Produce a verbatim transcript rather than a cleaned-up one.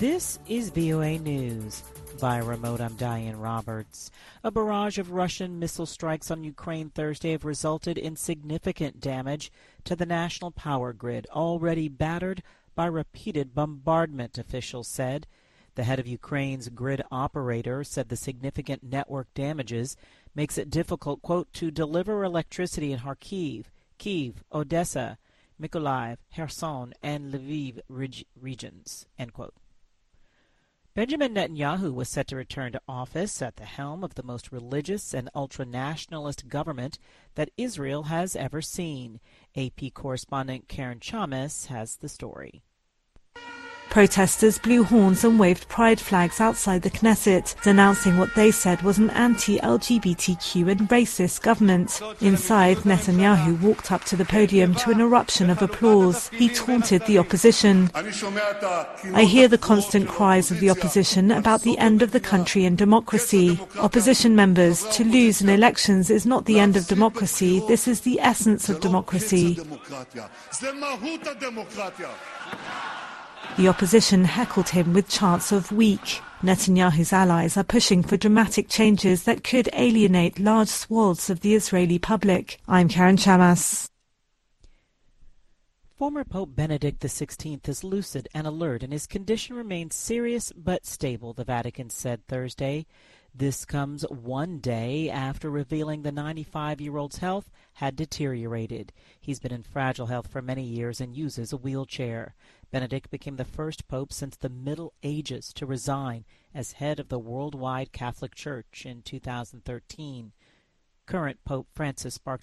This is V O A News. By remote, I'm Diane Roberts. A barrage of Russian missile strikes on Ukraine Thursday have resulted in significant damage to the national power grid, already battered by repeated bombardment, officials said. The head of Ukraine's grid operator said the significant network damages makes it difficult, quote, to deliver electricity in Kharkiv, Kyiv, Odessa, Mykolaiv, Kherson, and Lviv reg- regions, end quote. Benjamin Netanyahu was set to return to office at the helm of the most religious and ultra-nationalist government that Israel has ever seen. A P correspondent Karen Chamas has the story. Protesters blew horns and waved pride flags outside the Knesset, denouncing what they said was an anti-L G B T Q and racist government. Inside, Netanyahu walked up to the podium to an eruption of applause. He taunted the opposition. I hear the constant cries of the opposition about the end of the country and democracy. Opposition members, to lose in elections is not the end of democracy. This is the essence of democracy. The opposition heckled him with chants of "weak." Netanyahu's allies are pushing for dramatic changes that could alienate large swaths of the Israeli public. I'm Karen Chamas. Former Pope Benedict the sixteenth is lucid and alert, and his condition remains serious but stable, the Vatican said Thursday. This comes one day after revealing the ninety-five-year-old's health had deteriorated. He's been in fragile health for many years and uses a wheelchair. Benedict became the first pope since the Middle Ages to resign as head of the worldwide Catholic Church in two thousand thirteen. Current Pope Francis sparked